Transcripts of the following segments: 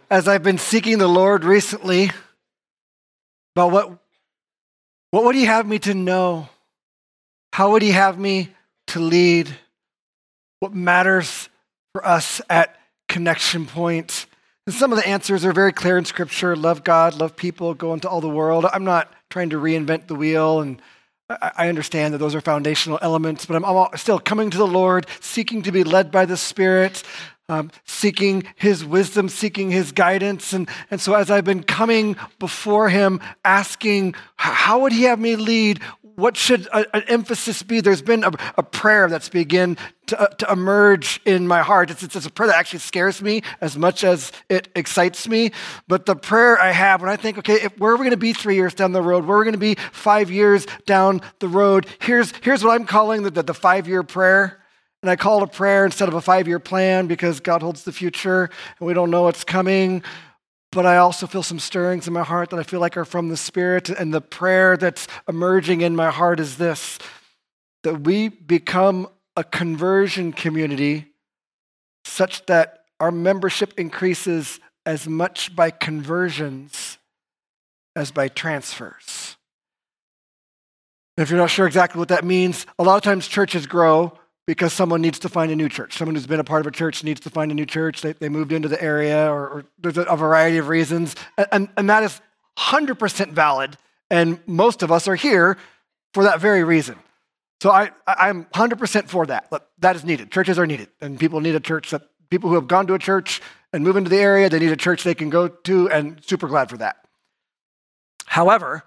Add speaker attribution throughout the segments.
Speaker 1: as I've been seeking the Lord recently about what would he have me to know? How would he have me to lead? What matters for us at Connection Point? And some of the answers are very clear in Scripture. Love God, love people, go into all the world. I'm not trying to reinvent the wheel, and I understand that those are foundational elements, but I'm still coming to the Lord, seeking to be led by the Spirit, seeking his wisdom, seeking his guidance. And so as I've been coming before him, asking, how would he have me lead? What should an emphasis be? There's been a prayer that's begun to emerge in my heart. It's a prayer that actually scares me as much as it excites me. But the prayer I have when I think, okay, where are we going to be 3 years down the road? Where are we going to be 5 years down the road? Here's what I'm calling the 5-year prayer. And I call it a prayer instead of a 5-year plan because God holds the future and we don't know what's coming. But I also feel some stirrings in my heart that I feel like are from the Spirit. And the prayer that's emerging in my heart is this, that we become a conversion community such that our membership increases as much by conversions as by transfers. And if you're not sure exactly what that means, a lot of times churches grow because someone needs to find a new church. Someone who's been a part of a church needs to find a new church. They moved into the area or there's a variety of reasons. And that is 100% valid. And most of us are here for that very reason. So I'm 100% for that. That is needed. Churches are needed. And people need a church. That people who have gone to a church and move into the area, they need a church they can go to, and super glad for that. However,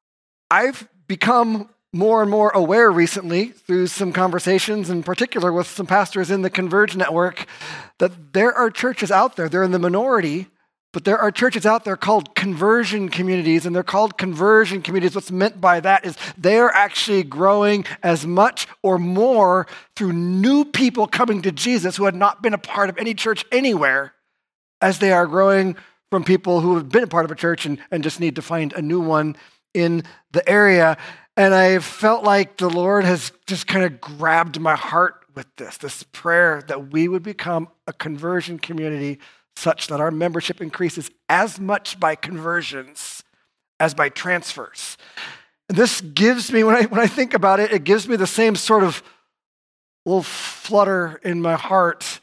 Speaker 1: I've become more and more aware recently through some conversations, in particular with some pastors in the Converge Network, that there are churches out there, they're in the minority, but there are churches out there called conversion communities, and they're called conversion communities. What's meant by that is they're actually growing as much or more through new people coming to Jesus who had not been a part of any church anywhere as they are growing from people who have been a part of a church and just need to find a new one in the area. And I felt like the Lord has just kind of grabbed my heart with this prayer that we would become a conversion community such that our membership increases as much by conversions as by transfers. And this gives me, when I think about it, it gives me the same sort of little flutter in my heart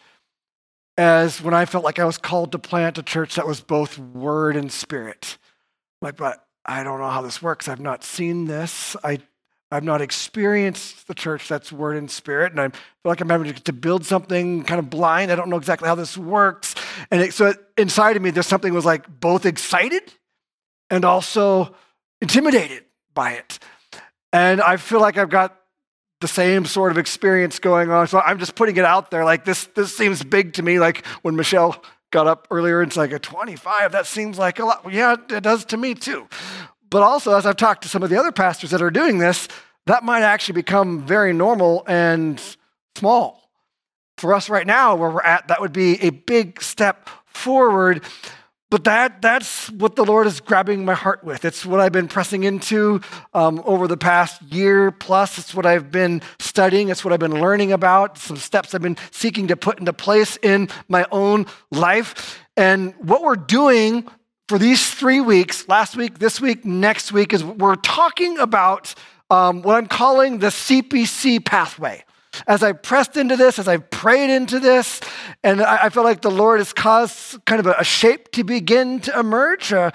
Speaker 1: as when I felt like I was called to plant a church that was both word and spirit. Like, but I don't know how this works. I've not seen this. I've not experienced the church that's word and spirit, and I feel like I'm having to build something kind of blind. I don't know exactly how this works. And so inside of me, there's something was like both excited and also intimidated by it. And I feel like I've got the same sort of experience going on. So I'm just putting it out there. Like this seems big to me. Like when Michelle got up earlier, it's like a 25. That seems like a lot. Yeah, it does to me too. But also, as I've talked to some of the other pastors that are doing this, that might actually become very normal and small. For us right now, where we're at, that would be a big step forward. But that's what the Lord is grabbing my heart with. It's what I've been pressing into over the past year plus. It's what I've been studying. It's what I've been learning about. Some steps I've been seeking to put into place in my own life. And what we're doing for these 3 weeks, last week, this week, next week, is we're talking about what I'm calling the CPC pathway. As I pressed into this, as I prayed into this, and I feel like the Lord has caused kind of a shape to begin to emerge, a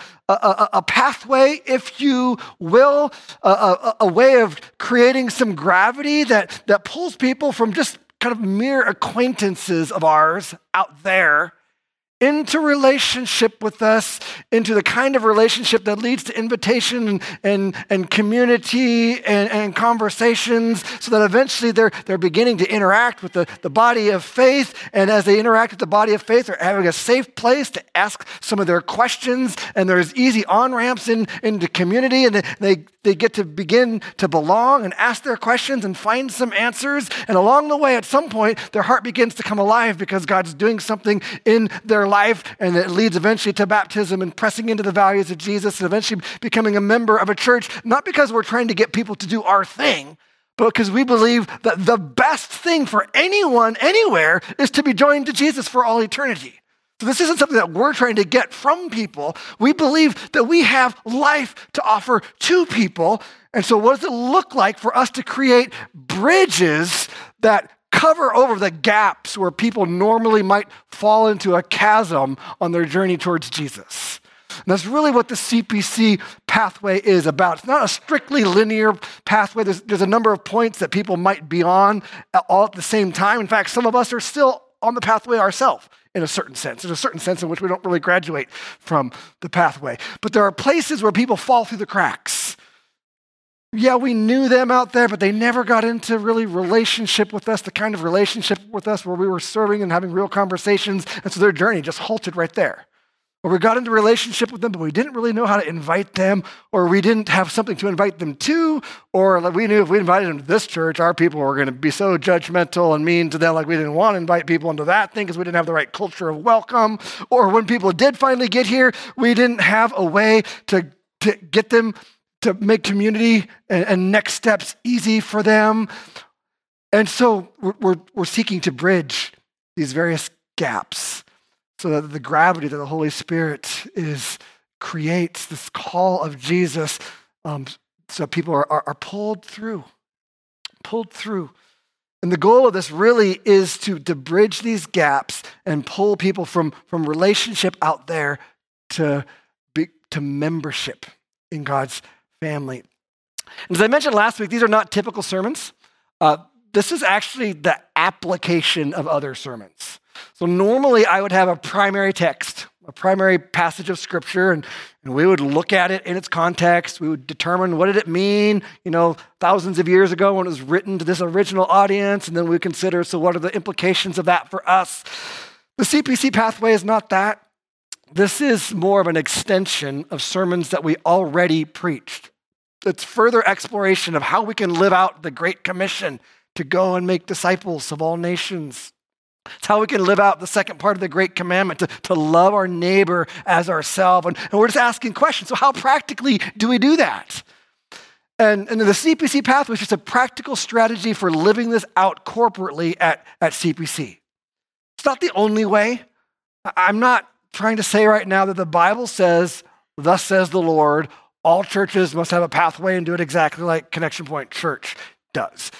Speaker 1: pathway, if you will, a way of creating some gravity that pulls people from just kind of mere acquaintances of ours out there into relationship with us, into the kind of relationship that leads to invitation and community and conversations, so that eventually they're beginning to interact with the body of faith. And as they interact with the body of faith, they're having a safe place to ask some of their questions, and there's easy on-ramps into community, and they get to begin to belong and ask their questions and find some answers. And along the way, at some point, their heart begins to come alive because God's doing something in their life, and it leads eventually to baptism and pressing into the values of Jesus and eventually becoming a member of a church, not because we're trying to get people to do our thing, but because we believe that the best thing for anyone, anywhere, is to be joined to Jesus for all eternity. So this isn't something that we're trying to get from people. We believe that we have life to offer to people. And so what does it look like for us to create bridges that cover over the gaps where people normally might fall into a chasm on their journey towards Jesus? And that's really what the CPC pathway is about. It's not a strictly linear pathway. There's a number of points that people might be on all at the same time. In fact, some of us are still on the pathway ourselves in a certain sense. There's a certain sense in which we don't really graduate from the pathway. But there are places where people fall through the cracks. Yeah, we knew them out there, but they never got into really relationship with us, the kind of relationship with us where we were serving and having real conversations. And so their journey just halted right there. Or we got into relationship with them, but we didn't really know how to invite them, or we didn't have something to invite them to, or like we knew if we invited them to this church, our people were going to be so judgmental and mean to them, like we didn't want to invite people into that thing because we didn't have the right culture of welcome. Or when people did finally get here, we didn't have a way to get them to make community and next steps easy for them. And so we're seeking to bridge these various gaps, so that the gravity that the Holy Spirit creates, this call of Jesus, so people are pulled through. And the goal of this really is to bridge these gaps and pull people from relationship out there to membership in God's family. And as I mentioned last week, these are not typical sermons. This is actually the application of other sermons. So normally I would have a primary text, a primary passage of scripture, and we would look at it in its context. We would determine what did it mean, thousands of years ago when it was written to this original audience, and then we consider, so what are the implications of that for us? The CPC pathway is not that. This is more of an extension of sermons that we already preached. It's further exploration of how we can live out the Great Commission to go and make disciples of all nations. It's how we can live out the second part of the Great Commandment, to love our neighbor as ourselves. And we're just asking questions. So how practically do we do that? And the CPC pathway is just a practical strategy for living this out corporately at CPC. It's not the only way. I'm not trying to say right now that the Bible says, thus says the Lord, all churches must have a pathway and do it exactly like Connection Point Church does.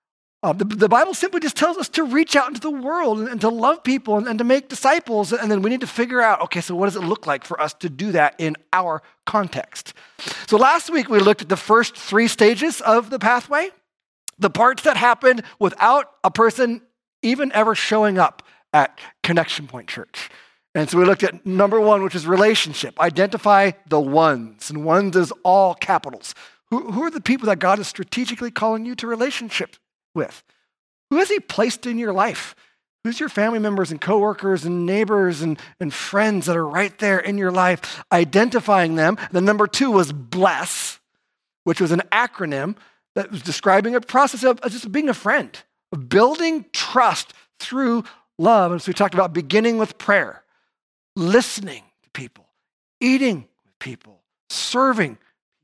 Speaker 1: The Bible simply just tells us to reach out into the world and to love people and to make disciples. And then we need to figure out, okay, so what does it look like for us to do that in our context? So last week we looked at the first 3 stages of the pathway, the parts that happened without a person even ever showing up at Connection Point Church. And so we looked at number 1, which is relationship. Identify the ones, and ones is all capitals. Who are the people that God is strategically calling you to relationship with? Who has he placed in your life? Who's your family members and coworkers and neighbors and friends that are right there in your life? Identifying them. Then number 2 was bless, which was an acronym that was describing a process of just being a friend, of building trust through love. And so we talked about beginning with prayer, listening to people, eating with people, serving,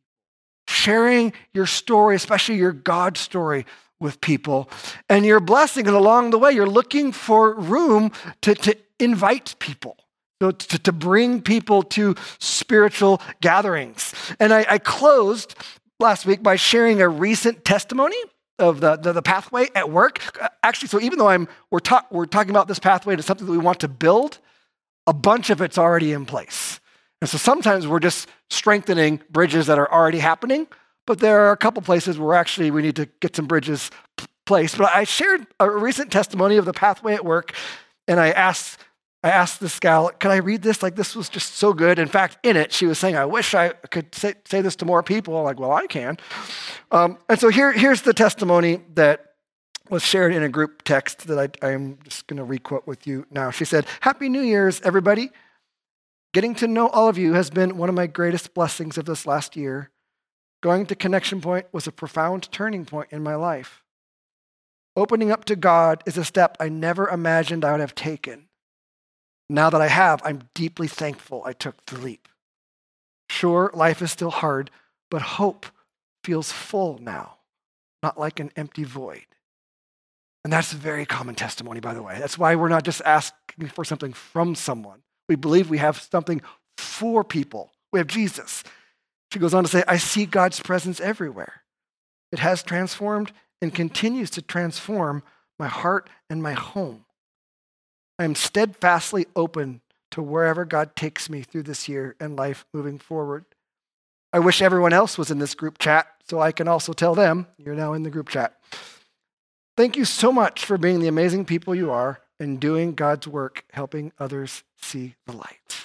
Speaker 1: sharing your story, especially your God story, with people, and you're blessing. And along the way, you're looking for room to invite people, so to bring people to spiritual gatherings. And I closed last week by sharing a recent testimony of the pathway at work. Actually, so even though we're talking about this pathway to something that we want to build, a bunch of it's already in place. And so sometimes we're just strengthening bridges that are already happening, but there are a couple places where actually we need to get some bridges placed. But I shared a recent testimony of the pathway at work, and I asked this gal, could I read this? Like, this was just so good. In fact, in it, she was saying, I wish I could say this to more people. I'm like, well, I can. And so here's the testimony that was shared in a group text that I'm just going to requote with you now. She said, "Happy New Year's, everybody. Getting to know all of you has been one of my greatest blessings of this last year. Going to Connection Point was a profound turning point in my life. Opening up to God is a step I never imagined I would have taken. Now that I have, I'm deeply thankful I took the leap. Sure, life is still hard, but hope feels full now, not like an empty void." And that's a very common testimony, by the way. That's why we're not just asking for something from someone. We believe we have something for people. We have Jesus. She goes on to say, I see God's presence everywhere. It has transformed and continues to transform my heart and my home. I am steadfastly open to wherever God takes me through this year and life moving forward. I wish everyone else was in this group chat so I can also tell them you're now in the group chat. Thank you so much for being the amazing people you are and doing God's work, helping others see the light.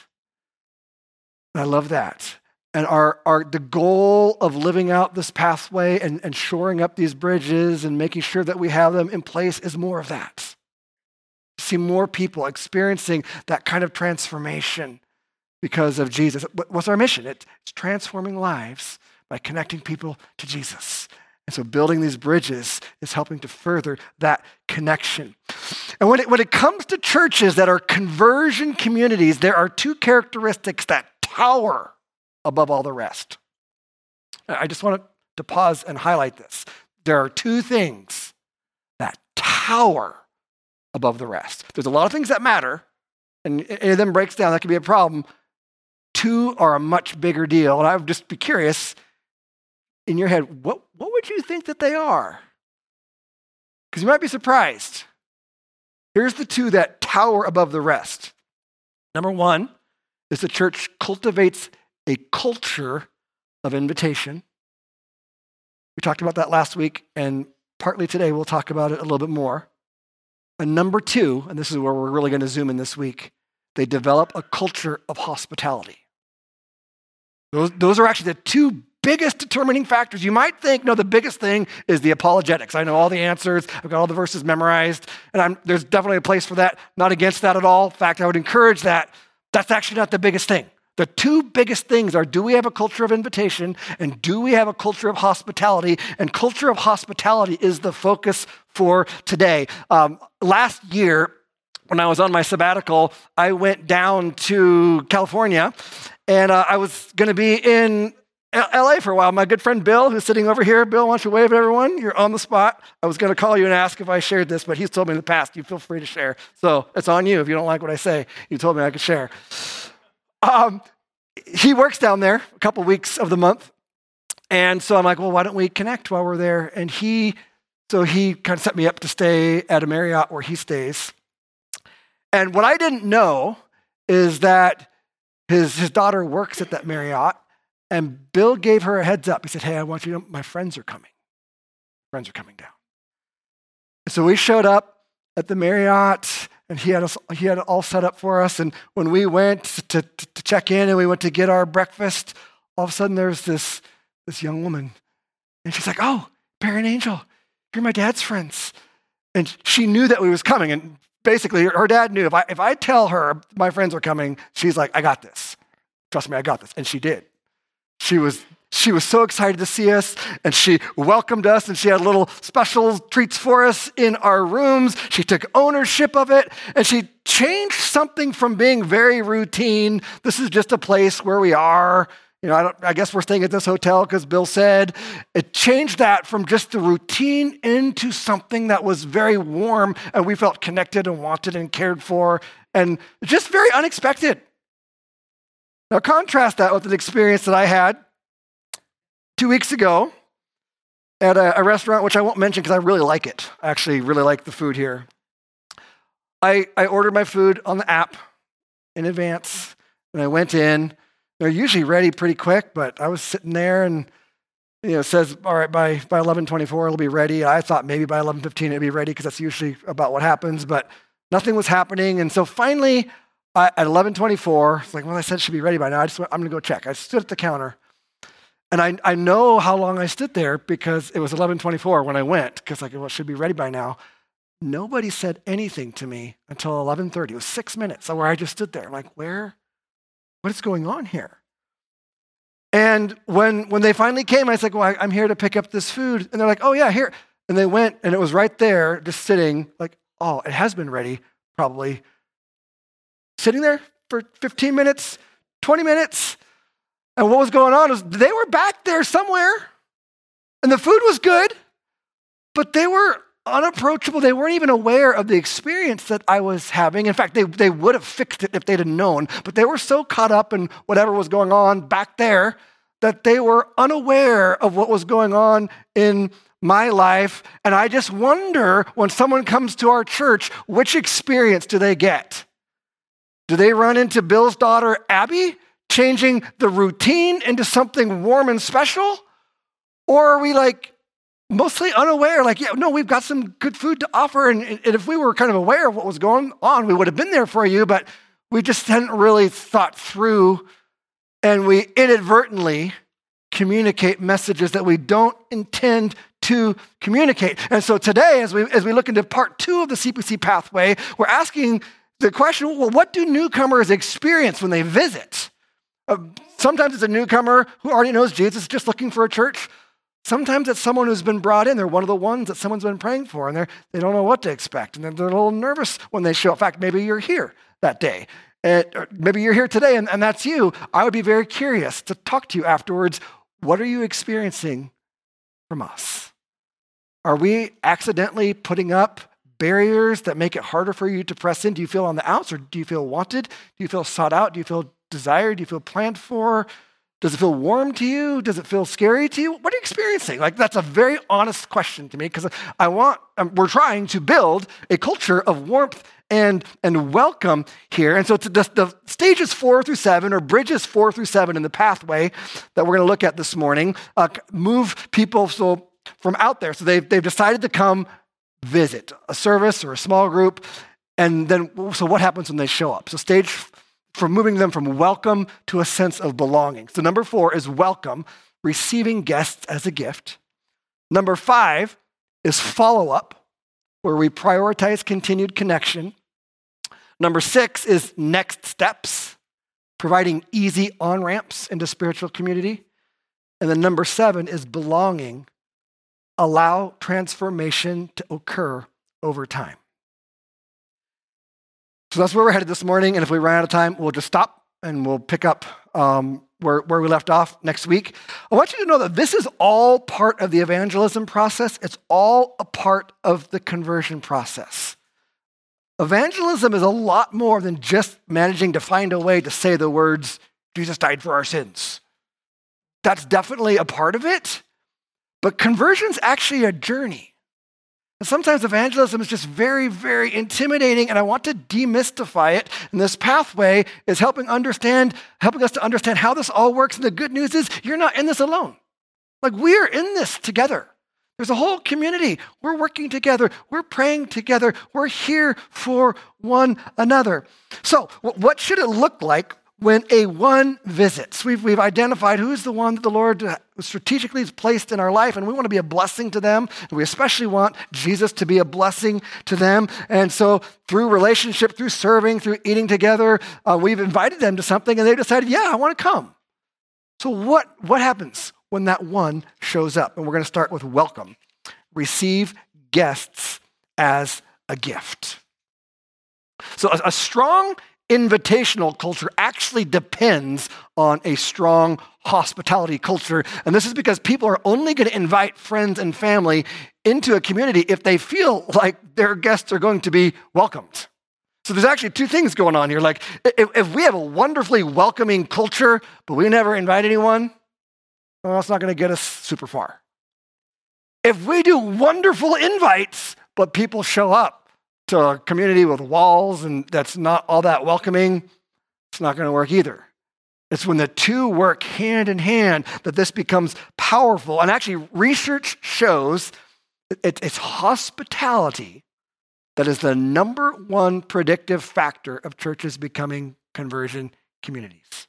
Speaker 1: I love that. And the goal of living out this pathway and shoring up these bridges and making sure that we have them in place is more of that. See more people experiencing that kind of transformation because of Jesus. What's our mission? It's transforming lives by connecting people to Jesus. And so building these bridges is helping to further that connection. And when it comes to churches that are conversion communities, there are two characteristics that tower above all the rest. I just want to pause and highlight this. There are two things that tower above the rest. There's a lot of things that matter, and any of them breaks down, that could be a problem. Two are a much bigger deal, and I would just be curious, in your head, what would you think that they are? Because you might be surprised. Here's the two that tower above the rest. Number one is the church cultivates a culture of invitation. We talked about that last week, and partly today we'll talk about it a little bit more. And number two, and this is where we're really going to zoom in this week, they develop a culture of hospitality. Those are actually the two biggest determining factors. You might think, no, the biggest thing is the apologetics. I know all the answers. I've got all the verses memorized, and there's definitely a place for that. Not against that at all. In fact, I would encourage that. That's actually not the biggest thing. The two biggest things are, do we have a culture of invitation, and do we have a culture of hospitality? And culture of hospitality is the focus for today. Last year, when I was on my sabbatical, I went down to California, and I was going to be in LA for a while. My good friend Bill, who's sitting over here. Bill, why don't you wave at everyone? You're on the spot. I was going to call you and ask if I shared this, but he's told me in the past, you feel free to share. So it's on you. If you don't like what I say, you told me I could share. He works down there a couple weeks of the month. And so I'm like, well, why don't we connect while we're there? And so he kind of set me up to stay at a Marriott where he stays. And what I didn't know is that his daughter works at that Marriott, and Bill gave her a heads up. He said, hey, I want you to know my friends are coming. Friends are coming down. So we showed up at the Marriott, and he had it all set up for us. And when we went to check in and we went to get our breakfast, all of a sudden there's this young woman. And she's like, oh, Barry and Angel, you're my dad's friends. And she knew that we was coming. And basically her dad knew if I tell her my friends are coming, she's like, I got this. Trust me, I got this. And she did. She was so excited to see us, and she welcomed us, and she had little special treats for us in our rooms. She took ownership of it, and she changed something from being very routine. This is just a place where we are. You know, I guess we're staying at this hotel because Bill said. It changed that from just the routine into something that was very warm, and we felt connected and wanted and cared for, and just very unexpected. Now, contrast that with an experience that I had 2 weeks ago at a restaurant, which I won't mention because I really like it. I actually really like the food here. I ordered my food on the app in advance, and I went in. They're usually ready pretty quick, but I was sitting there, and it says, all right, by 11:24 it'll be ready. I thought maybe by 11:15 it'd be ready because that's usually about what happens, but nothing was happening. And so finally, at 11:24, it's like, well, I said it should be ready by now. I'm going to go check. I stood at the counter, and I know how long I stood there because it was 11:24 when I went, because it should be ready by now. Nobody said anything to me until 11:30. It was 6 minutes where I just stood there. I'm like, what is going on here? And when they finally came, I was like, well, I'm here to pick up this food. And they're like, oh, yeah, here. And they went, and it was right there, just sitting, like, oh, it has been ready, probably. Sitting there for 15 minutes, 20 minutes. And what was going on is they were back there somewhere, and the food was good, but they were unapproachable. They weren't even aware of the experience that I was having. In fact, they would have fixed it if they'd have known, but they were so caught up in whatever was going on back there that they were unaware of what was going on in my life. And I just wonder, when someone comes to our church, which experience do they get? Do they run into Bill's daughter, Abby, changing the routine into something warm and special? Or are we like mostly unaware, like, yeah, no, we've got some good food to offer. And if we were kind of aware of what was going on, we would have been there for you, but we just hadn't really thought through, and we inadvertently communicate messages that we don't intend to communicate. And so today, as we look into part 2 of the CPC pathway, we're asking the question, well, what do newcomers experience when they visit? Sometimes it's a newcomer who already knows Jesus, just looking for a church. Sometimes it's someone who's been brought in. They're one of the ones that someone's been praying for, and they don't know what to expect. And they're a little nervous when they show up. In fact, maybe you're here that day. Or maybe you're here today, and that's you. I would be very curious to talk to you afterwards. What are you experiencing from us? Are we accidentally putting up barriers that make it harder for you to press in? Do you feel on the outs, or do you feel wanted? Do you feel sought out? Do you feel desired? Do you feel planned for? Does it feel warm to you? Does it feel scary to you? What are you experiencing? Like, that's a very honest question to me, because we're trying to build a culture of warmth and welcome here. And so the stages 4 through 7, or bridges 4 through 7 in the pathway that we're going to look at this morning, move people from out there. So they've decided to come visit a service or a small group. And then, so what happens when they show up? So stage for moving them from welcome to a sense of belonging. So number 4 is welcome, receiving guests as a gift. Number 5 is follow-up, where we prioritize continued connection. Number 6 is next steps, providing easy on-ramps into spiritual community. And then number 7 is belonging, allow transformation to occur over time. So that's where we're headed this morning. And if we run out of time, we'll just stop and we'll pick up where we left off next week. I want you to know that this is all part of the evangelism process. It's all a part of the conversion process. Evangelism is a lot more than just managing to find a way to say the words, Jesus died for our sins. That's definitely a part of it. But conversion's actually a journey. And sometimes evangelism is just very, very intimidating, and I want to demystify it. And this pathway is helping us to understand how this all works. And the good news is you're not in this alone. Like, we're in this together. There's a whole community. We're working together. We're praying together. We're here for one another. So what should it look like when a one visits? We've identified who's the one that the Lord strategically has placed in our life, and we want to be a blessing to them. And we especially want Jesus to be a blessing to them. And so through relationship, through serving, through eating together, we've invited them to something, and they decided, yeah, I want to come. So what happens when that one shows up? And we're going to start with welcome. Receive guests as a gift. So a strong invitational culture actually depends on a strong hospitality culture. And this is because people are only going to invite friends and family into a community if they feel like their guests are going to be welcomed. So there's actually 2 things going on here. Like, if we have a wonderfully welcoming culture, but we never invite anyone, well, that's not going to get us super far. If we do wonderful invites, but people show up to a community with walls and that's not all that welcoming, it's not going to work either. It's when the 2 work hand in hand that this becomes powerful. And actually, research shows it's hospitality that is the number 1 predictive factor of churches becoming conversion communities.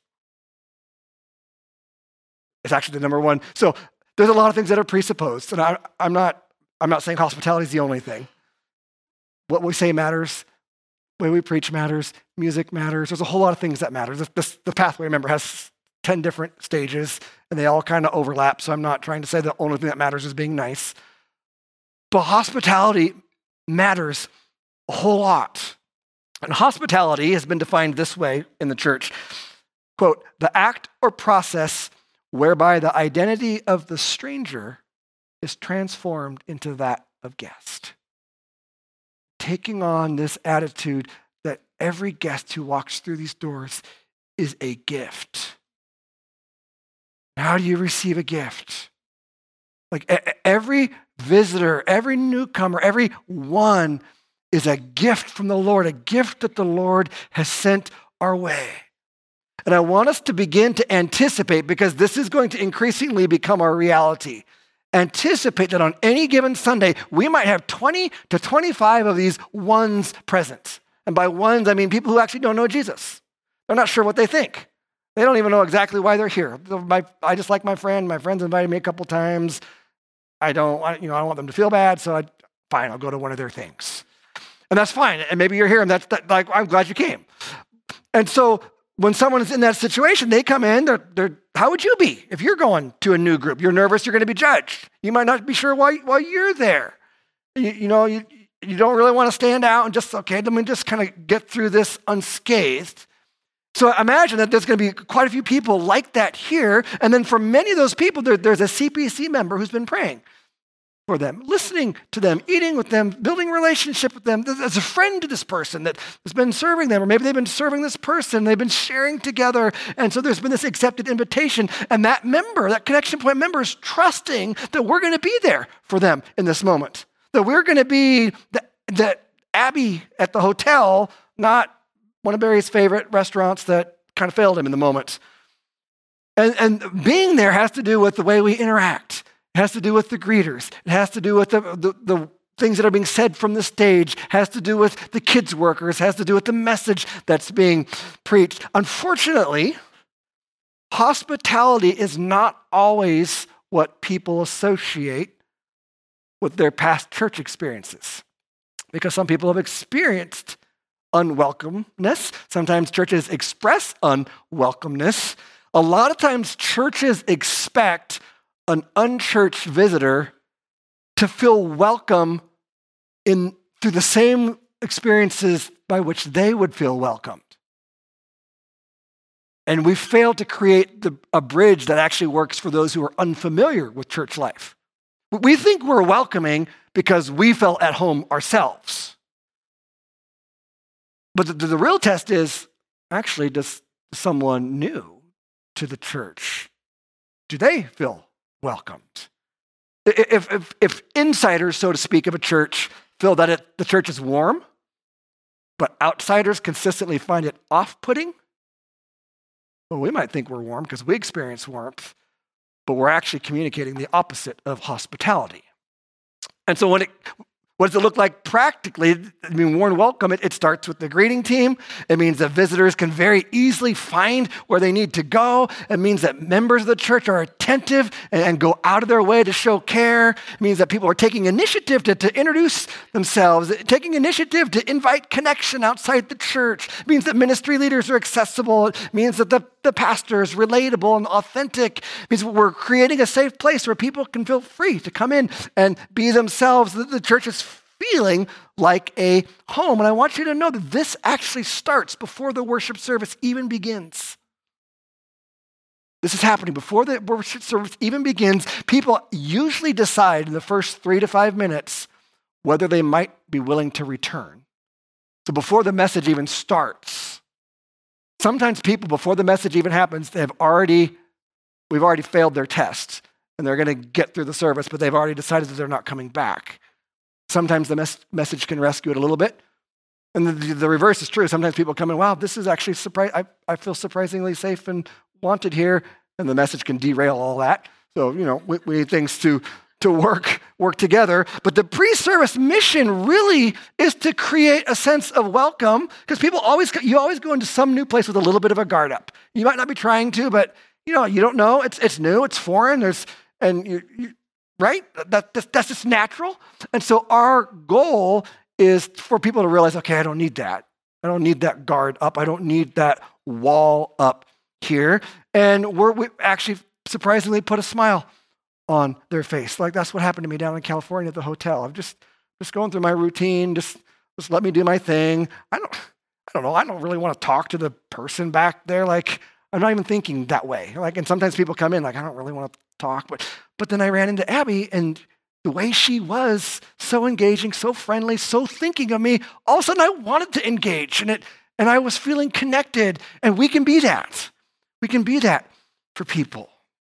Speaker 1: It's actually the number 1. So there's a lot of things that are presupposed, and I'm not saying hospitality is the only thing. What we say matters. The way we preach matters. Music matters. There's a whole lot of things that matter. The pathway, remember, has 10 different stages, and they all kind of overlap, so I'm not trying to say the only thing that matters is being nice. But hospitality matters a whole lot. And hospitality has been defined this way in the church. Quote, the act or process whereby the identity of the stranger is transformed into that of guest. taking on this attitude that every guest who walks through these doors is a gift. How do you receive a gift? Like every visitor, every newcomer, every one is a gift from the Lord, a gift that the Lord has sent our way. And I want us to begin to anticipate, because this is going to increasingly become our reality. Anticipate that on any given Sunday, we might have 20 to 25 of these ones present. And by ones, I mean people who actually don't know Jesus. They're not sure what they think. They don't even know exactly why they're here. I just like my friend. My friend's invited me a couple times. I don't want them to feel bad, so fine, I'll go to one of their things. And that's fine. And maybe you're here, and I'm glad you came. And so when someone is in that situation, they come in, they're how would you be if you're going to a new group? You're nervous, you're going to be judged. You might not be sure why you're there. You don't really want to stand out and just, okay, let me just kind of get through this unscathed. So imagine that there's going to be quite a few people like that here. And then for many of those people, there's a CPC member who's been praying for them, listening to them, eating with them, building a relationship with them. There's a friend to this person that has been serving them, or maybe they've been serving this person. They've been sharing together. And so there's been this accepted invitation. And that member, that Connection Point member, is trusting that we're going to be there for them in this moment. That we're going to be the Abby at the hotel, not one of Barry's favorite restaurants that kind of failed him in the moment. And being there has to do with the way we interact. It has to do with the greeters. It has to do with the things that are being said from the stage. It has to do with the kids' workers. It has to do with the message that's being preached. Unfortunately, hospitality is not always what people associate with their past church experiences. Because some people have experienced unwelcomeness. Sometimes churches express unwelcomeness. A lot of times churches expect an unchurched visitor to feel welcome through the same experiences by which they would feel welcomed. And we fail to create a bridge that actually works for those who are unfamiliar with church life. We think we're welcoming because we felt at home ourselves. But the real test is, actually, does someone new to the church, do they feel welcomed? If insiders, so to speak, of a church feel that the church is warm, but outsiders consistently find it off-putting, well, we might think we're warm because we experience warmth, but we're actually communicating the opposite of hospitality. And so what does it look like practically? I mean, warm welcome, it starts with the greeting team. It means that visitors can very easily find where they need to go. It means that members of the church are attentive and go out of their way to show care. It means that people are taking initiative to introduce themselves, taking initiative to invite connection outside the church. It means that ministry leaders are accessible. It means that the pastor is relatable and authentic. It means we're creating a safe place where people can feel free to come in and be themselves. The church is feeling like a home. And I want you to know that this actually starts before the worship service even begins. This is happening before the worship service even begins. People usually decide in the first 3 to 5 minutes whether they might be willing to return. So before the message even starts, sometimes people, before the message even happens, we've already failed their test, and they're going to get through the service, but they've already decided that they're not coming back. Sometimes the message can rescue it a little bit. And the reverse is true. Sometimes people come in, wow, this is actually I feel surprisingly safe and wanted here. And the message can derail all that. So, we need things to work together. But the pre-service mission really is to create a sense of welcome, because you always go into some new place with a little bit of a guard up. You might not be trying to, but you don't know. It's new, it's foreign. Right? That's just natural. And so our goal is for people to realize, okay, I don't need that. I don't need that guard up. I don't need that wall up here. And we actually surprisingly put a smile on their face. Like that's what happened to me down in California at the hotel. I'm just going through my routine. Just let me do my thing. I don't know. I don't really want to talk to the person back there. Like I'm not even thinking that way. Like, and sometimes people come in like, I don't really want to talk, but then I ran into Abby and the way she was, so engaging, so friendly, so thinking of me, all of a sudden I wanted to engage and I was feeling connected. And we can be that. We can be that for people.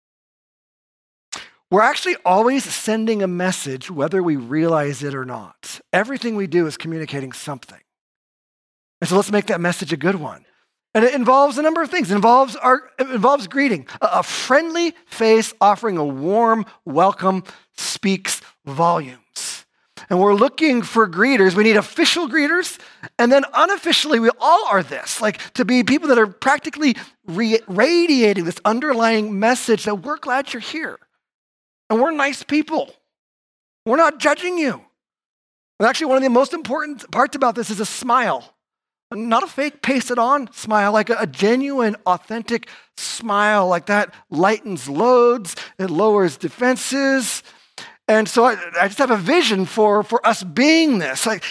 Speaker 1: We're actually always sending a message, whether we realize it or not. Everything we do is communicating something. And so let's make that message a good one. And it involves a number of things. It involves greeting. A friendly face offering a warm welcome speaks volumes. And we're looking for greeters. We need official greeters. And then unofficially, we all are this. Like to be people that are practically radiating this underlying message that we're glad you're here. And we're nice people. We're not judging you. And actually, one of the most important parts about this is a smile. Not a fake pasted on smile, like a genuine, authentic smile like that lightens loads, it lowers defenses. And so I just have a vision for us being this. Like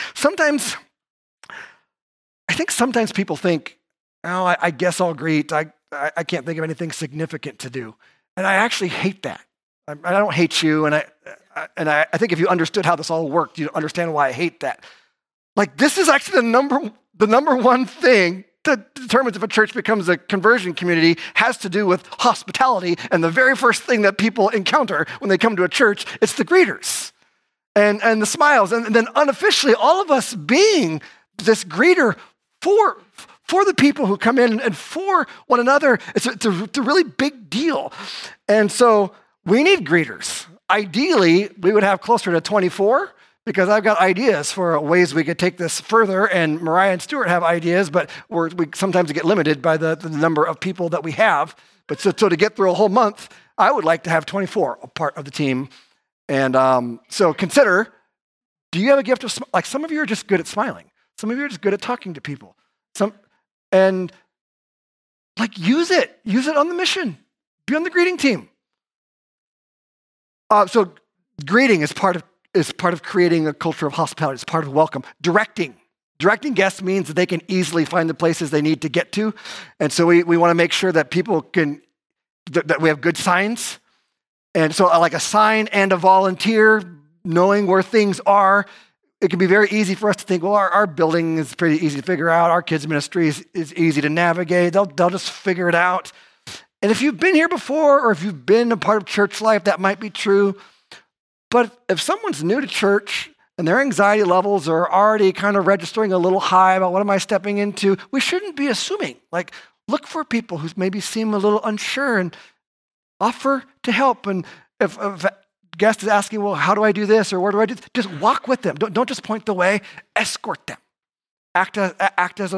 Speaker 1: I think sometimes people think, oh, I guess I'll greet. I can't think of anything significant to do. And I actually hate that. I don't hate you, and I think if you understood how this all worked, you'd understand why I hate that. Like this is actually the number one thing that determines if a church becomes a conversion community has to do with hospitality, and the very first thing that people encounter when they come to a church, it's the greeters and the smiles, and then unofficially, all of us being this greeter for the people who come in and for one another. It's a really big deal, and so we need greeters. Ideally, we would have closer to 24 because I've got ideas for ways we could take this further, and Mariah and Stuart have ideas, but we sometimes get limited by the number of people that we have. But so to get through a whole month, I would like to have 24 a part of the team. And so consider, do you have a gift of, like some of you are just good at smiling. Some of you are just good at talking to people. And use it on the mission. Be on the greeting team. So greeting is part of creating a culture of hospitality. It's part of welcome. Directing guests means that they can easily find the places they need to get to. And so we want to make sure that people that we have good signs. And so like a sign and a volunteer, knowing where things are, it can be very easy for us to think, well, our building is pretty easy to figure out. Our kids' ministry is easy to navigate. They'll just figure it out. And if you've been here before, or if you've been a part of church life, that might be true. But if someone's new to church and their anxiety levels are already kind of registering a little high about what am I stepping into, we shouldn't be assuming. Like, look for people who maybe seem a little unsure and offer to help. And if a guest is asking, well, how do I do this, or where do I do this? Just walk with them. Don't just point the way. Escort them. Act as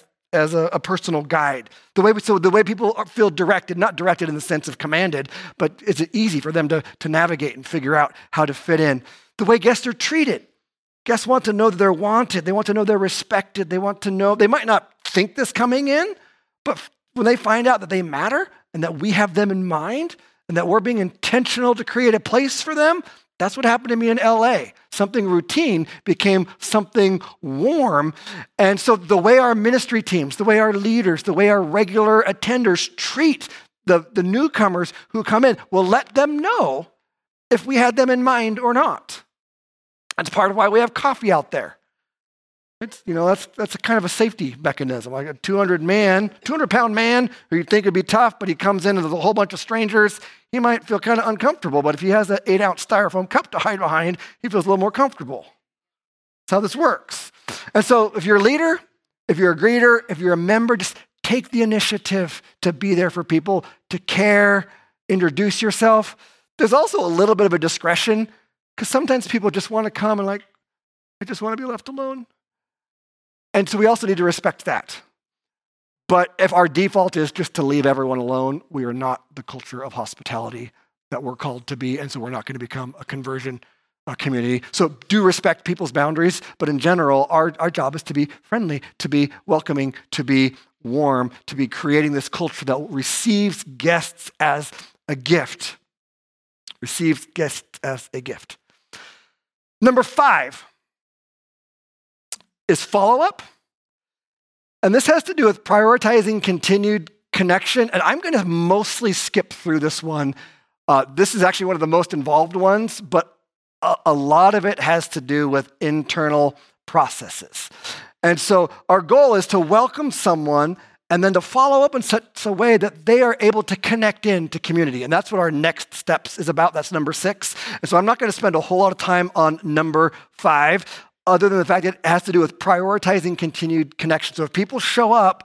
Speaker 1: a personal guide. The way people feel directed, not directed in the sense of commanded, but it's easy for them to navigate and figure out how to fit in. The way guests are treated. Guests want to know that they're wanted. They want to know they're respected. They want to know, they might not think this coming in, but when they find out that they matter and that we have them in mind and that we're being intentional to create a place for them, that's what happened to me in LA. Something routine became something warm. And so the way our ministry teams, the way our leaders, the way our regular attenders treat the newcomers who come in will let them know if we had them in mind or not. That's part of why we have coffee out there. It's, that's a kind of a safety mechanism. Like a 200-pound man who you'd think would be tough, but he comes in and there's a whole bunch of strangers. He might feel kind of uncomfortable, but if he has that 8-ounce styrofoam cup to hide behind, he feels a little more comfortable. That's how this works. And so if you're a leader, if you're a greeter, if you're a member, just take the initiative to be there for people, to care, introduce yourself. There's also a little bit of a discretion, because sometimes people just want to come and I just want to be left alone. And so we also need to respect that. But if our default is just to leave everyone alone, we are not the culture of hospitality that we're called to be, and so we're not going to become a conversion community. So do respect people's boundaries, but in general, our job is to be friendly, to be welcoming, to be warm, to be creating this culture that receives guests as a gift. Receives guests as a gift. Number 5 is follow-up. And this has to do with prioritizing continued connection. And I'm going to mostly skip through this one. This is actually one of the most involved ones, but a lot of it has to do with internal processes. And so our goal is to welcome someone and then to follow up in such a way that they are able to connect into community. And that's what our next steps is about. That's number 6. And so I'm not going to spend a whole lot of time on number 5, other than the fact that it has to do with prioritizing continued connection. So if people show up,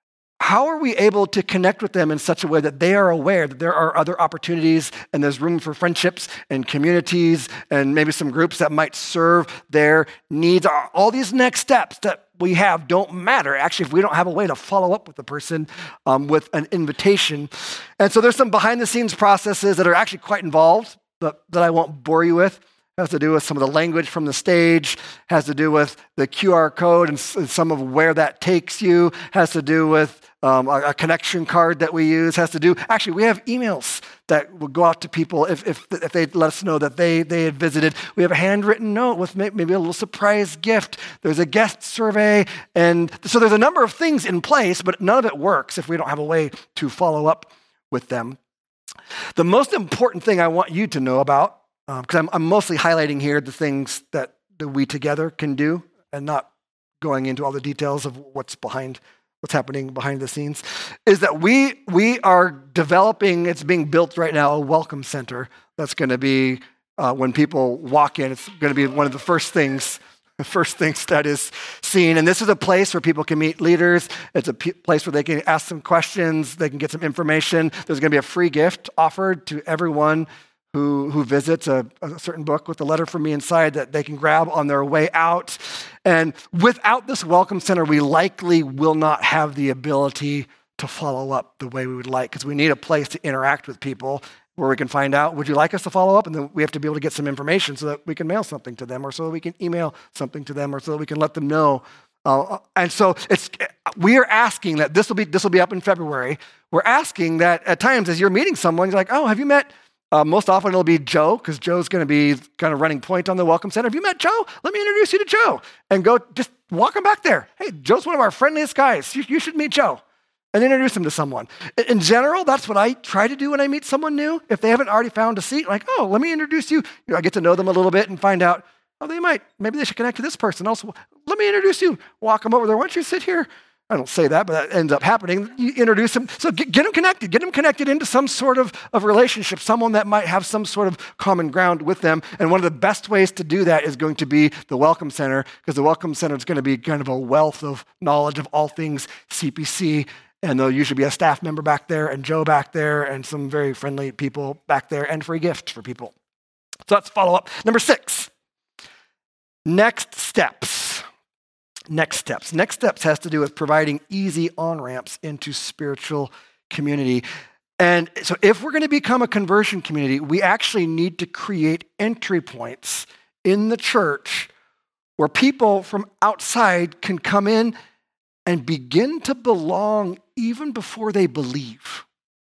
Speaker 1: how are we able to connect with them in such a way that they are aware that there are other opportunities and there's room for friendships and communities and maybe some groups that might serve their needs? All these next steps that we have don't matter, actually, if we don't have a way to follow up with the person with an invitation. And so there's some behind-the-scenes processes that are actually quite involved, but that I won't bore you with. It has to do with some of the language from the stage, has to do with the QR code and some of where that takes you, has to do with a connection card that we use, has to do, actually, we have emails that will go out to people if they let us know that they had visited. We have a handwritten note with maybe a little surprise gift. There's a guest survey. And so there's a number of things in place, but none of it works if we don't have a way to follow up with them. The most important thing I want you to know about, because I'm mostly highlighting here the things that we together can do and not going into all the details of what's happening behind the scenes, is that we are developing, it's being built right now, a welcome center that's going to be, when people walk in, it's going to be one of the first things that is seen. And this is a place where people can meet leaders. It's a place where they can ask some questions, they can get some information. There's going to be a free gift offered to everyone who visits a certain book with a letter from me inside that they can grab on their way out. And without this welcome center, we likely will not have the ability to follow up the way we would like, because we need a place to interact with people where we can find out, would you like us to follow up? And then we have to be able to get some information so that we can mail something to them, or so that we can email something to them, or so that we can let them know. And so we are asking that this will be up in February. We're asking that at times as you're meeting someone, you're like, oh, have you met? Most often it'll be Joe, because Joe's going to be kind of running point on the welcome center. Have you met Joe? Let me introduce you to Joe. And go just walk him back there. Hey, Joe's one of our friendliest guys. You should meet Joe. And introduce him to someone. In general, that's what I try to do when I meet someone new. If they haven't already found a seat, like, oh, let me introduce you. I get to know them a little bit and find out, oh, maybe they should connect to this person. Also, let me introduce you. Walk them over there. Why don't you sit here? I don't say that, but that ends up happening. You introduce them. So get them connected. Get them connected into some sort of relationship, someone that might have some sort of common ground with them. And one of the best ways to do that is going to be the Welcome Center, because the Welcome Center is going to be kind of a wealth of knowledge of all things CPC. And there'll usually be a staff member back there and Joe back there and some very friendly people back there and free gifts for people. So that's follow-up. Number 6, next steps. Next steps has to do with providing easy on-ramps into spiritual community. And so if we're going to become a conversion community, we actually need to create entry points in the church where people from outside can come in and begin to belong even before they believe.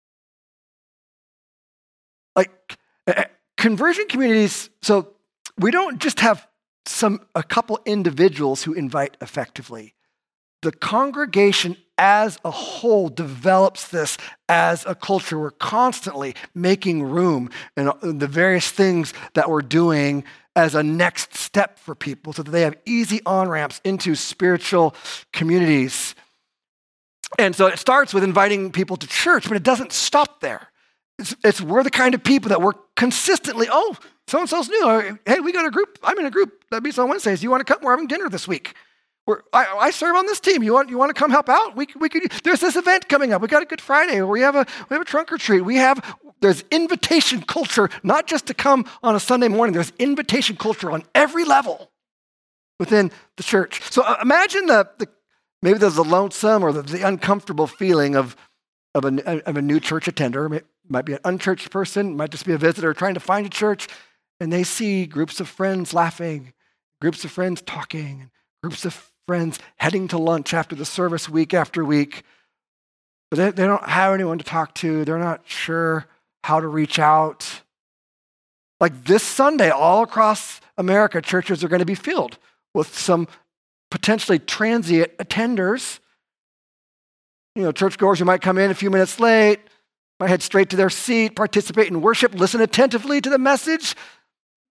Speaker 1: Like conversion communities, so we don't just have a couple individuals who invite effectively. The congregation as a whole develops this as a culture. We're constantly making room in the various things that we're doing as a next step for people so that they have easy on-ramps into spiritual communities. And so it starts with inviting people to church, but it doesn't stop there. We're the kind of people that we're consistently, oh, so-and-so's new. Hey, we got a group. I'm in a group that meets on Wednesdays. You want to come? We're having dinner this week. I serve on this team. You want to come help out? We could. There's this event coming up. We got a Good Friday. Where we have a trunk or treat. There's invitation culture, not just to come on a Sunday morning. There's invitation culture on every level within the church. So imagine maybe there's the lonesome or the uncomfortable feeling of a new church attender. It might be an unchurched person. It might just be a visitor trying to find a church. And they see groups of friends laughing, groups of friends talking, groups of friends heading to lunch after the service week after week. But they don't have anyone to talk to. They're not sure how to reach out. Like this Sunday, all across America, churches are going to be filled with some potentially transient attenders. Churchgoers who might come in a few minutes late, might head straight to their seat, participate in worship, listen attentively to the message,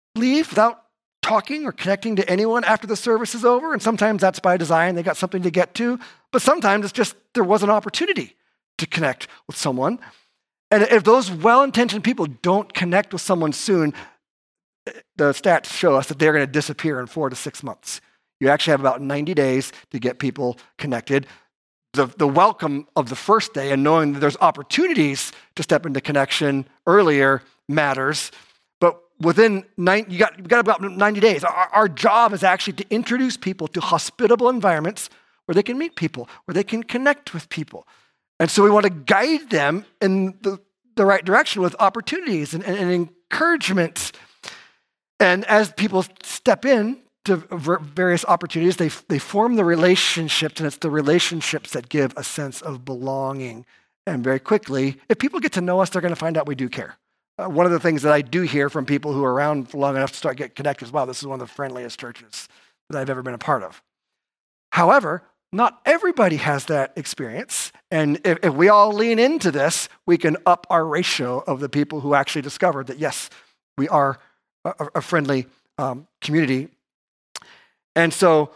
Speaker 1: leave without talking or connecting to anyone after the service is over. And sometimes that's by design. They got something to get to. But sometimes it's just there was an opportunity to connect with someone. And if those well-intentioned people don't connect with someone soon, the stats show us that they're going to disappear in 4 to 6 months. You actually have about 90 days to get people connected. The welcome of the first day and knowing that there's opportunities to step into connection earlier matters. But within you got about 90 days. Our job is actually to introduce people to hospitable environments where they can meet people, where they can connect with people. And so we want to guide them in the right direction with opportunities and encouragement. And as people step in to various opportunities, they form the relationships, and it's the relationships that give a sense of belonging. And very quickly, if people get to know us, they're going to find out we do care. One of the things that I do hear from people who are around for long enough to start getting connected is, wow, this is one of the friendliest churches that I've ever been a part of. However, not everybody has that experience. And if we all lean into this, we can up our ratio of the people who actually discovered that, yes, we are a friendly community. And so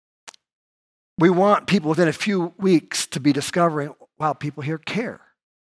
Speaker 1: we want people within a few weeks to be discovering, wow, people here care.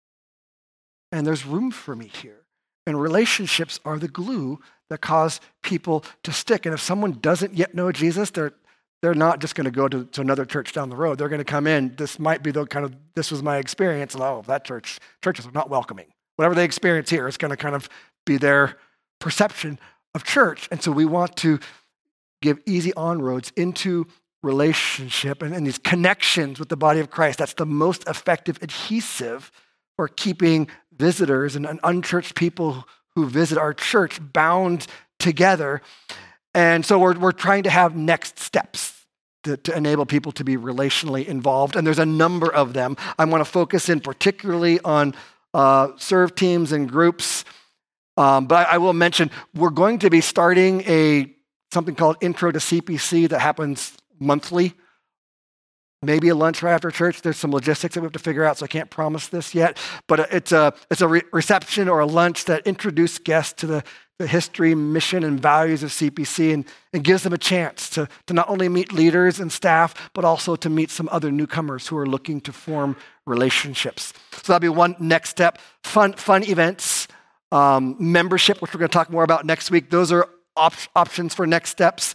Speaker 1: And there's room for me here. And relationships are the glue that cause people to stick. And if someone doesn't yet know Jesus, they're not just going to go to another church down the road. They're going to come in. This might be this was my experience. And that churches are not welcoming. Whatever they experience here is going to kind of be their perception of church. And so we want to give easy on-roads into relationship and these connections with the body of Christ. That's the most effective adhesive for keeping visitors and unchurched people who visit our church bound together. And so we're trying to have next steps to enable people to be relationally involved. And there's a number of them. I want to focus in particularly on serve teams and groups. But I will mention, we're going to be starting something called Intro to CPC that happens monthly. Maybe a lunch right after church. There's some logistics that we have to figure out, so I can't promise this yet. But it's a reception or a lunch that introduces guests to the history, mission, and values of CPC and gives them a chance to not only meet leaders and staff, but also to meet some other newcomers who are looking to form relationships. So that'll be one next step. Fun events, membership, which we're going to talk more about next week. Those are options for next steps.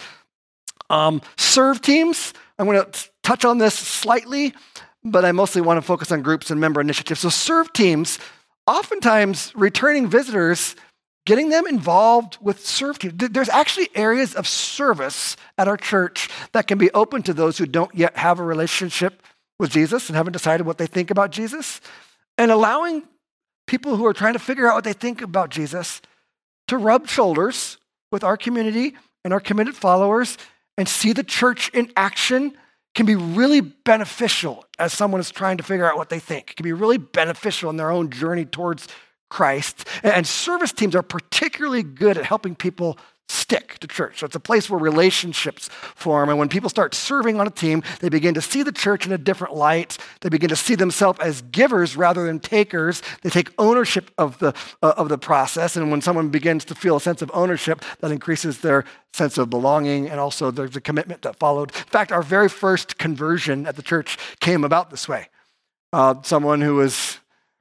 Speaker 1: Serve teams, I'm going to touch on this slightly, but I mostly want to focus on groups and member initiatives. So serve teams, oftentimes returning visitors, getting them involved with serve teams. There's actually areas of service at our church that can be open to those who don't yet have a relationship with Jesus and haven't decided what they think about Jesus, and allowing people who are trying to figure out what they think about Jesus to rub shoulders with our community and our committed followers and see the church in action can be really beneficial as someone is trying to figure out what they think. It can be really beneficial in their own journey towards Christ. And service teams are particularly good at helping people stick to church. So it's a place where relationships form. And when people start serving on a team, they begin to see the church in a different light. They begin to see themselves as givers rather than takers. They take ownership of the process. And when someone begins to feel a sense of ownership, that increases their sense of belonging. And also there's a commitment that followed. In fact, our very first conversion at the church came about this way. Someone who was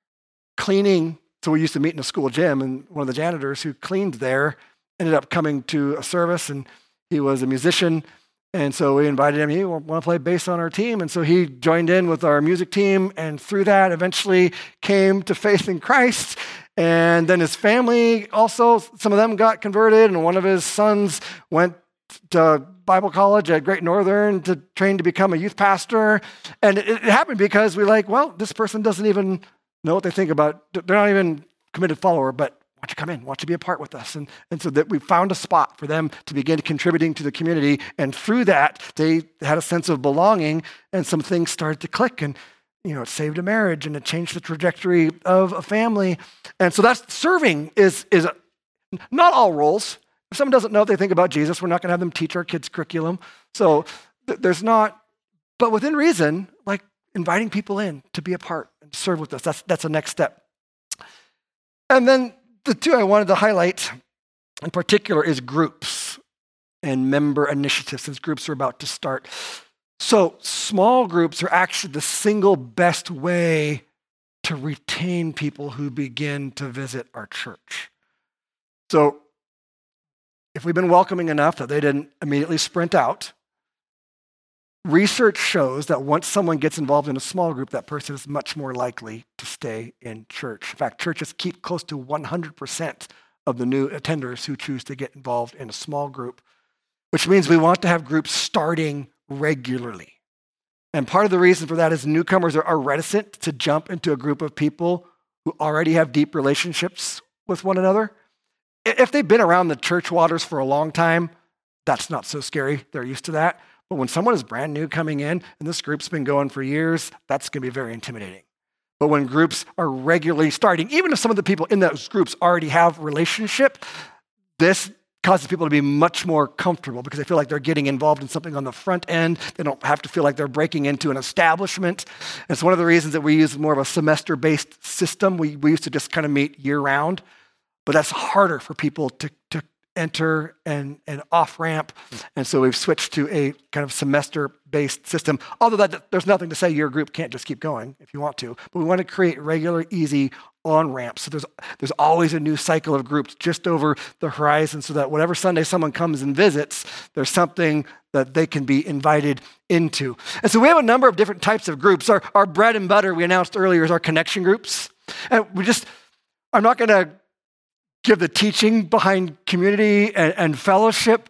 Speaker 1: cleaning. So we used to meet in a school gym, and one of the janitors who cleaned there ended up coming to a service, and he was a musician. And so we invited him, he want to play bass on our team. And so he joined in with our music team, and through that eventually came to faith in Christ. And then his family also, some of them got converted, and one of his sons went to Bible college at Great Northern to train to become a youth pastor. And it happened because this person doesn't even know what they think about, they're not even committed follower, but why don't you come in? Why don't you be a part with us? And so that we found a spot for them to begin contributing to the community. And through that, they had a sense of belonging, and some things started to click. And, it saved a marriage, and it changed the trajectory of a family. And so that's serving is not all roles. If someone doesn't know what they think about Jesus, we're not going to have them teach our kids curriculum. So there's not, but within reason, inviting people in to be a part and serve with us. That's a next step. And then the two I wanted to highlight in particular is groups and member initiatives, since groups are about to start. So small groups are actually the single best way to retain people who begin to visit our church. So if we've been welcoming enough that they didn't immediately sprint out, research shows that once someone gets involved in a small group, that person is much more likely to stay in church. In fact, churches keep close to 100% of the new attenders who choose to get involved in a small group, which means we want to have groups starting regularly. And part of the reason for that is newcomers are reticent to jump into a group of people who already have deep relationships with one another. If they've been around the church waters for a long time, that's not so scary. They're used to that. But when someone is brand new coming in and this group's been going for years, that's going to be very intimidating. But when groups are regularly starting, even if some of the people in those groups already have relationship, this causes people to be much more comfortable because they feel like they're getting involved in something on the front end. They don't have to feel like they're breaking into an establishment. And it's one of the reasons that we use more of a semester-based system. We used to just kind of meet year-round, but that's harder for people to enter and off-ramp. And so we've switched to a kind of semester-based system, although there's nothing to say your group can't just keep going if you want to. But we want to create regular, easy on-ramps. So there's always a new cycle of groups just over the horizon so that whatever Sunday someone comes and visits, there's something that they can be invited into. And so we have a number of different types of groups. Our bread and butter, we announced earlier, is our connection groups. And I'm not going to give the teaching behind community and fellowship,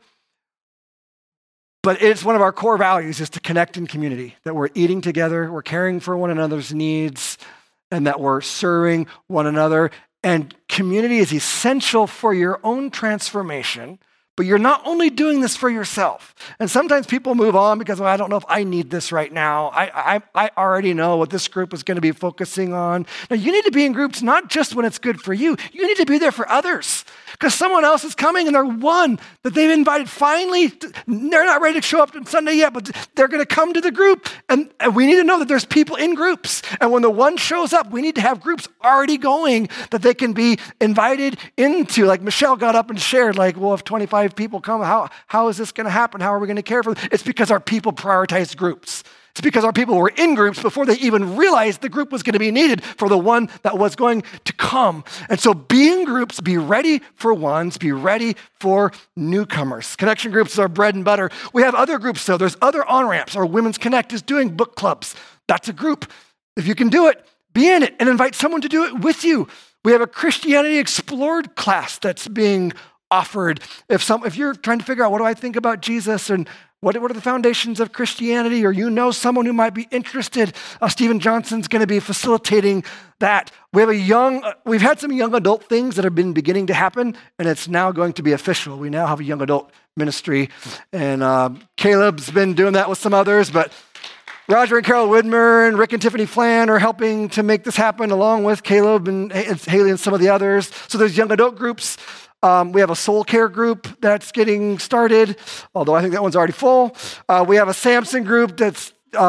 Speaker 1: but it's one of our core values is to connect in community, that we're eating together, we're caring for one another's needs, and that we're serving one another. And community is essential for your own transformation, but you're not only doing this for yourself. And sometimes people move on because, well, I don't know if I need this right now. I already know what this group is going to be focusing on. Now, you need to be in groups not just when it's good for you. You need to be there for others because someone else is coming and they're one that they've invited finally. They're not ready to show up on Sunday yet, but they're going to come to the group. And we need to know that there's people in groups. And when the one shows up, we need to have groups already going that they can be invited into. Like Michelle got up and shared, like, well, if 25 people come, how is this going to happen? How are we going to care for them? It's because our people prioritized groups. It's because our people were in groups before they even realized the group was going to be needed for the one that was going to come. And so be in groups, be ready for ones, be ready for newcomers. Connection groups are bread and butter. We have other groups though. There's other on-ramps. Our Women's Connect is doing book clubs. That's a group. If you can do it, be in it and invite someone to do it with you. We have a Christianity Explored class that's being offered. If you're trying to figure out what do I think about Jesus and what are the foundations of Christianity, or you know someone who might be interested, Stephen Johnson's going to be facilitating that. We've had some young adult things that have been beginning to happen, and it's now going to be official. We now have a young adult ministry, and Caleb's been doing that with some others, but Roger and Carol Widmer and Rick and Tiffany Flan are helping to make this happen along with Caleb and Haley and some of the others. So there's young adult groups. We have a soul care group that's getting started, although I think that one's already full. We have a Samson group that's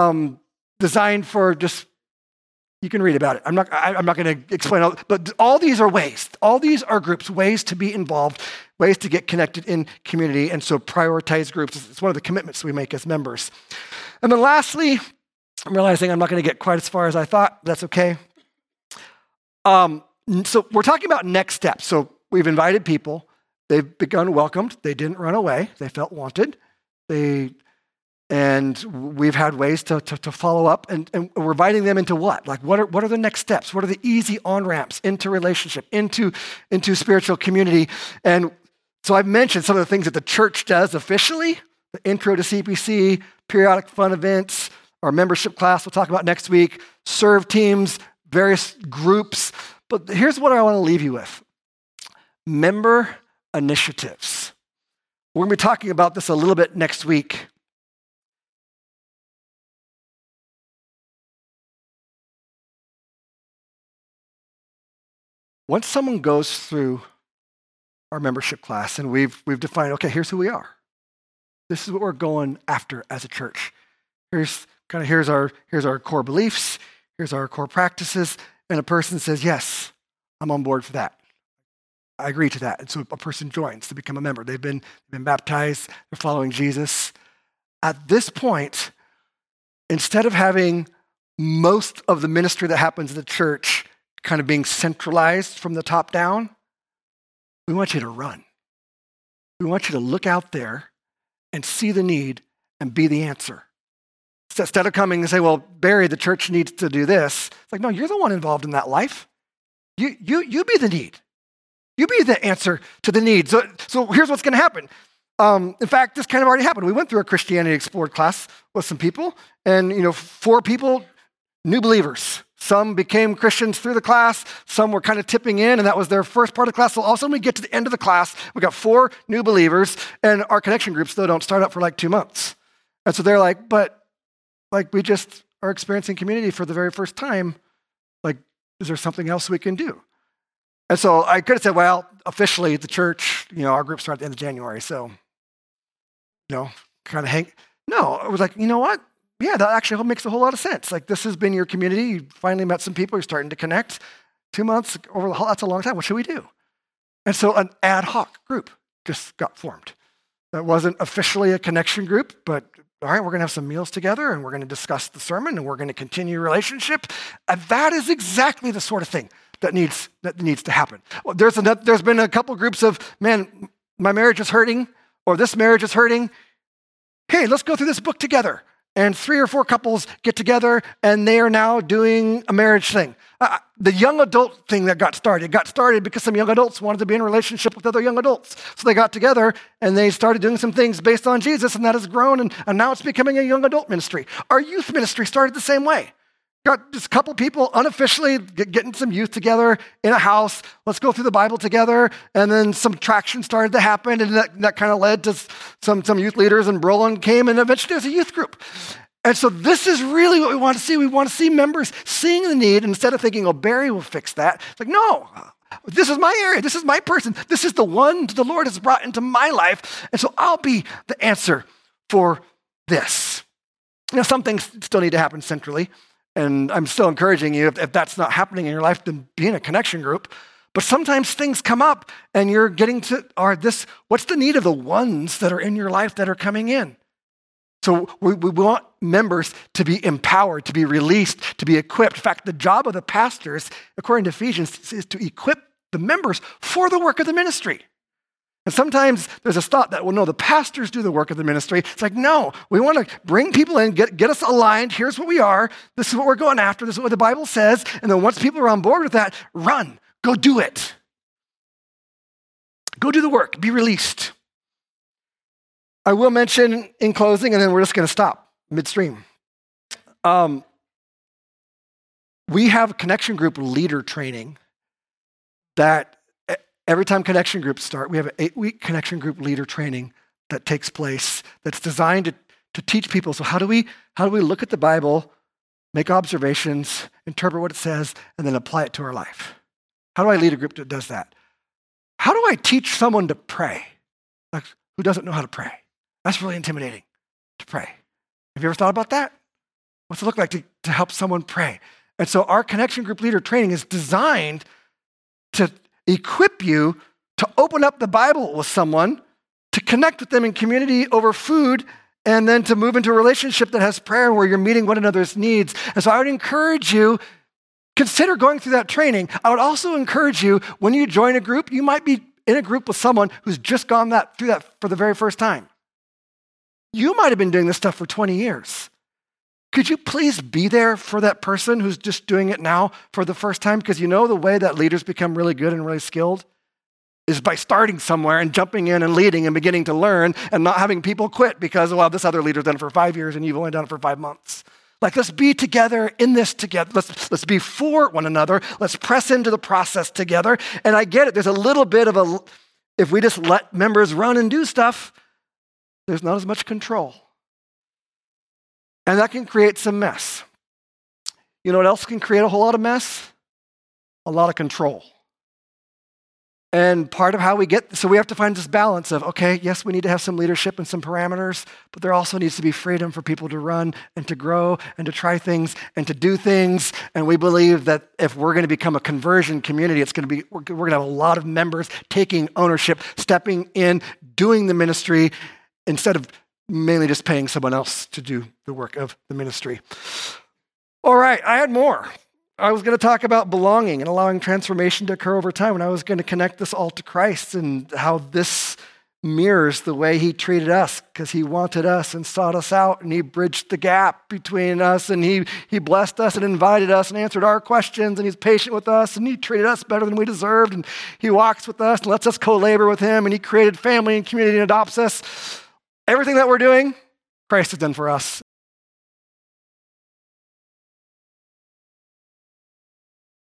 Speaker 1: designed for just, you can read about it. I'm not going to explain all, but all these are ways. All these are groups, ways to be involved, ways to get connected in community, and so prioritize groups. It's one of the commitments we make as members. And then lastly, I'm realizing I'm not going to get quite as far as I thought. That's okay. So we're talking about next steps. So we've invited people. They've begun welcomed. They didn't run away. They felt wanted. And we've had ways to follow up. And we're inviting them into what? Like, what are the next steps? What are the easy on-ramps into relationship, into spiritual community? And so I've mentioned some of the things that the church does officially, the intro to CPC, periodic fun events, our membership class we'll talk about next week, serve teams, various groups. But here's what I want to leave you with. Member initiatives. We're going to be talking about this a little bit next week. Once someone goes through our membership class and we've defined, okay, here's who we are. This is what we're going after as a church. Here's our core beliefs, here's our core practices, and a person says, yes, I'm on board for that. I agree to that. And so a person joins to become a member. They've been baptized, they're following Jesus. At this point, instead of having most of the ministry that happens in the church kind of being centralized from the top down, we want you to run. We want you to look out there and see the need and be the answer. So instead of coming and say, well, Barry, the church needs to do this. It's like, no, you're the one involved in that life. You be the need. You be the answer to the need. So here's what's going to happen. In fact, this kind of already happened. We went through a Christianity Explored class with some people, and 4 people, new believers. Some became Christians through the class. Some were kind of tipping in, and that was their first part of the class. So all of a sudden, we get to the end of the class. We got 4 new believers, and our connection groups, though, don't start up for like 2 months. And so they're like, but like we just are experiencing community for the very first time. Like, is there something else we can do? And so I could have said, well, officially the church, our group started at the end of January. So, kind of hang. No, it was like, you know what? Yeah, that actually makes a whole lot of sense. Like, this has been your community. You finally met some people. You're starting to connect. 2 months, that's a long time. What should we do? And so an ad hoc group just got formed. That wasn't officially a connection group, but all right, we're going to have some meals together, and we're going to discuss the sermon, and we're going to continue relationship. And that is exactly the sort of thing that needs to happen. Well, there's been a couple groups of, man, my marriage is hurting, or this marriage is hurting. Hey, let's go through this book together. And 3 or 4 couples get together, and they are now doing a marriage thing. The young adult thing that got started because some young adults wanted to be in a relationship with other young adults. So they got together, and they started doing some things based on Jesus, and that has grown, and now it's becoming a young adult ministry. Our youth ministry started the same way. Got just a couple people unofficially getting some youth together in a house. Let's go through the Bible together. And then some traction started to happen, and that kind of led to some youth leaders, and Brolin came, and eventually there's a youth group. And so this is really what we want to see. We want to see members seeing the need, and instead of thinking, oh, Barry will fix that. It's like, no, this is my area. This is my person. This is the one the Lord has brought into my life. And so I'll be the answer for this. Some things still need to happen centrally. And I'm still encouraging you, if that's not happening in your life, then be in a connection group. But sometimes things come up and you're getting to, what's the need of the ones that are in your life that are coming in? So we want members to be empowered, to be released, to be equipped. In fact, the job of the pastors, according to Ephesians, is to equip the members for the work of the ministry. And sometimes there's a thought that, well, no, the pastors do the work of the ministry. It's like, no, we want to bring people in, get us aligned. Here's what we are. This is what we're going after. This is what the Bible says. And then once people are on board with that, run, go do it. Go do the work, be released. I will mention in closing, and then we're just going to stop midstream. We have connection group leader training that every time connection groups start, we have an 8-week connection group leader training that takes place that's designed to teach people. So how do we look at the Bible, make observations, interpret what it says, and then apply it to our life? How do I lead a group that does that? How do I teach someone to pray, like who doesn't know how to pray? That's really intimidating, to pray. Have you ever thought about that? What's it look like to help someone pray? And so our connection group leader training is designed to equip you to open up the Bible with someone, to connect with them in community over food, and then to move into a relationship that has prayer where you're meeting one another's needs. And so I would encourage you, consider going through that training. I would also encourage you, when you join a group, you might be in a group with someone who's just gone through that for the very first time. You might have been doing this stuff for 20 years. Could you please be there for that person who's just doing it now for the first time? Because the way that leaders become really good and really skilled is by starting somewhere and jumping in and leading and beginning to learn and not having people quit because, well, this other leader's done it for 5 years and you've only done it for 5 months. Like, let's be together in this together. Let's be for one another. Let's press into the process together. And I get it. There's a little bit of if we just let members run and do stuff, there's not as much control. And that can create some mess. You know what else can create a whole lot of mess? A lot of control. And part of how we we have to find this balance of, okay, yes, we need to have some leadership and some parameters, but there also needs to be freedom for people to run and to grow and to try things and to do things. And we believe that if we're going to become a conversion community, we're going to have a lot of members taking ownership, stepping in, doing the ministry instead of mainly just paying someone else to do the work of the ministry. All right, I had more. I was going to talk about belonging and allowing transformation to occur over time, and I was going to connect this all to Christ and how this mirrors the way he treated us, because he wanted us and sought us out, and he bridged the gap between us, and he blessed us and invited us and answered our questions, and he's patient with us, and he treated us better than we deserved, and he walks with us and lets us co-labor with him, and he created family and community and adopts us. Everything that we're doing, Christ has done for us,